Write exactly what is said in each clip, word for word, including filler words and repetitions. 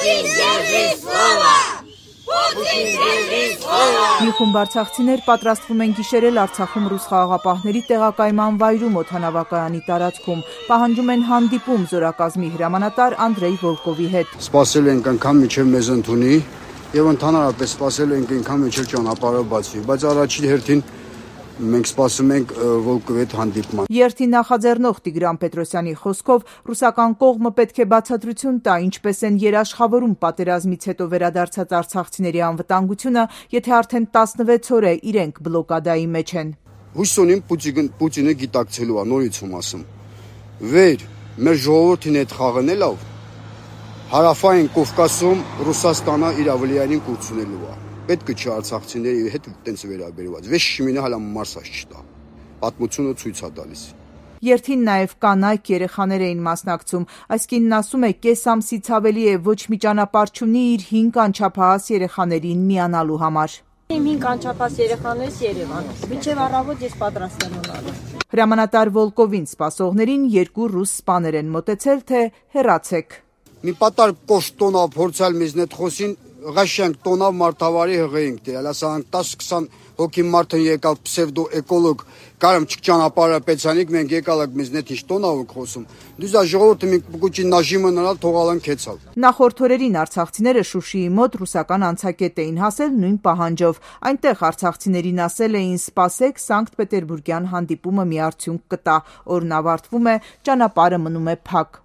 Մի խումբ արցախցիներ պատրաստվում են գիշերել Արցախում ռուս խաղաղապահների տեղակայման վայրում օդանավակայանի տարածքում, պահանջում են հանդիպում զորակազմի հրամանատար Անդրեյ Վոլկովի հետ։ Սպասել ենք անգամ մինչև մեզ ընդունի եւ ընդհանրապես սպասել ենք անգամ մինչև ճանապարհը բացվի, բայց առաջին հերթին մենք սպասում ենք Վոլկովի հետ հանդիպման։ Երթի նախաձեռնող Տիգրան Պետրոսյանի խոսքով ռուսական կողմը պետք է բացատրություն տա, ինչպես են երաշխավորում պատերազմից հետո վերադարձած արցախցիների անվտանգությունը, եթե արդեն տասնվեց օր է իրենք բլոկադայի մեջ են։ Հույս ունեմ Պուտինը գիտակցելու է, նորից եմ ասում։ Վեր մեր ժողովրդին հետ խաղն է լավ։ Հարավային Կովկասում Ռուսաստանը իր ավլիային կուրցնելու է։ Պետք չէ արցախցիների հետ տենց վերաբերված։ Վեշ շմինը հələ մարսած չտա։ Պատմությունը ցույց է տալիս։ Երթին նաև կանայք երեխաներ էին մասնակցում։ Այս կինն ասում է, կես ամսից ավելի է ոչ մի ճանապարհ չունի իր հինգ անչափահաս երեխաներին միանալու համար։ Իմ հինգ անչափահաս երեխաներս Երևան։ Մինչև առավոտ ես պատրաստ եմ ունալու։ Հրամանատար Վոլկովին սպասողներին երկու ռուս սպաներ են մոտեցել, թե հեռացեք։ Մի պատար կոշտոնա փորձալ մեզնետ խոսին Ղաշենք տոնավ մարդավարի հղեինք դել, ասանք տասը-քսան հոգի մարդն եկավ պսևդո էկոլոգ կարամ չճանապարհը պեցանիկ մենք եկալակ մեզ նետ ինչ տոնավ խոսում։ Դուզա ժողովուրդը մի կուճի նաժիմը նրան թողալան քեցալ։ Նախորդ օրերին արցախցիները Շուշիի մոտ ռուսական անցակետ էին հասել նույն պահանջով։ Այնտեղ արցախցիներին ասել էին սպասեք Սանկտ Պետերբուրգյան հանդիպումը մի արդյունք կտա։ Օրն ավարտվում է, ճանապարհը մնում է փակ։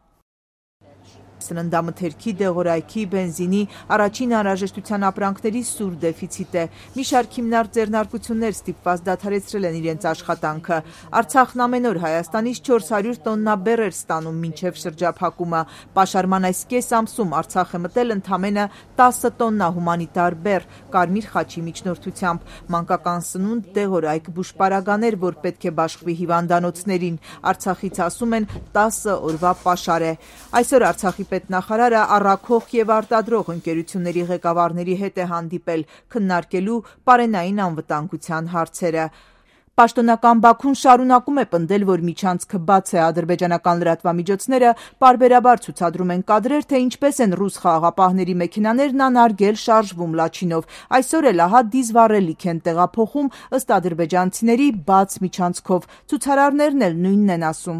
Սննդամթերքի, դեղորայքի, բենզինի, առաջին անհրաժեշտության ապրանքների սուր դեֆիցիտ է։ Մի շարք հիմնարկ ձեռնարկություններ ստիպված դադարեցրել են իրենց աշխատանքը։ Արցախն ամեն օր Հայաստանից չորս հարյուր տոննա բեռ էր ստանում մինչև շրջափակումը։ Պաշարման այս կես ամսում Արցախ է մտել ընդամենը տասը տոննա հումանիտար բեռ Կարմիր խաչի միջնորդությամբ։ Մանկական սնունդ, դեղորայք, բուժպարագաներ, որ պետք է բաշխվի հիվանդանոցներին։ Արցախից ասում են տասը օրվա պաշար է։ Այսօր Արցախի պետնախարարը առաքող եւ արտադրող ընկերությունների ղեկավարների հետ է հանդիպել քննարկելու պարենային անվտանգության հարցերը։ Պաշտոնական Բաքուն շարունակում է պնդել, որ միջանցքը բաց է։ Ադրբեջանական լրատվամիջոցները պարբերաբար ցուցադրում են կադրեր, թե ինչպես են ռուս խաղաղապահների մեքենաներն անարգել շարժվում Լաչինով։ Այսօր էլ ահա դիզվառելիք են տեղափոխում ըստ ադրբեջանցիների բաց միջանցքով։ Ցուցարարներն էլ նույնն են ասում։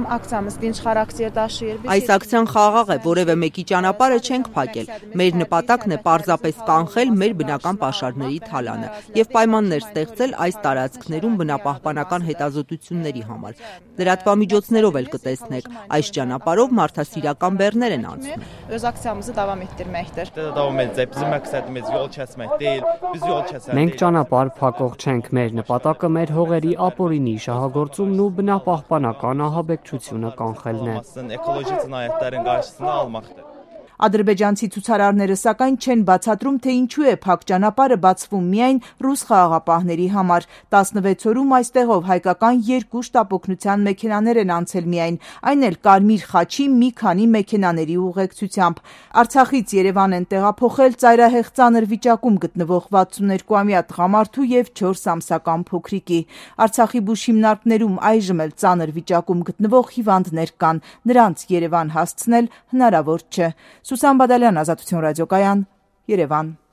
Այս ակցիան խաղաղ է, որևէ մեկի ճանապարհը չենք փակել։ Մեր նպատակն է պարզապես կանխել մեր բնական պաշարների թալանը եւ պայմաններ ստեղծել այս տարածքներում բնապահպանական հետազոտությունների համար։ Լրատվամիջոցներով էլ կտեսնեք, այս ճանապարհով մարդասիրական բեռներ են անցնում։ Մենք ճանապարհ փակող չենք, մեր նպատակը մեր հողերի ապօրինի շահագործումն ու բնապահպանական ահաբեկչությունը կանխելն է։ Ադրբեջանցի ցուցարարները սակայն չեն բացատրում, թե ինչու է փակ ճանապարհը բացվում միայն ռուս խաղաղապահների համար։ տասնվեց օրում այստեղով հայկական երկու շտապօգնության մեքենաներ են անցել միայն, այն էլ Կարմիր խաչի մի քանի մեքենաների ուղեկցությամբ։ Արցախից Երևան են տեղափոխել ծայրահեղ ծանր վիճակում գտնվող վաթսուններկուամյա տղամարդու եւ չորս ամսական փոքրիկի։ Արցախի բուժ հիմնարկներում այժմ էլ ծանր վիճակում գտնվող հիվանդներ կան, նրանց Երևան հասցնել հնարավոր չէ։ Սուսան Բադալյան, Ազատություն ռադիոկայան, Երևան։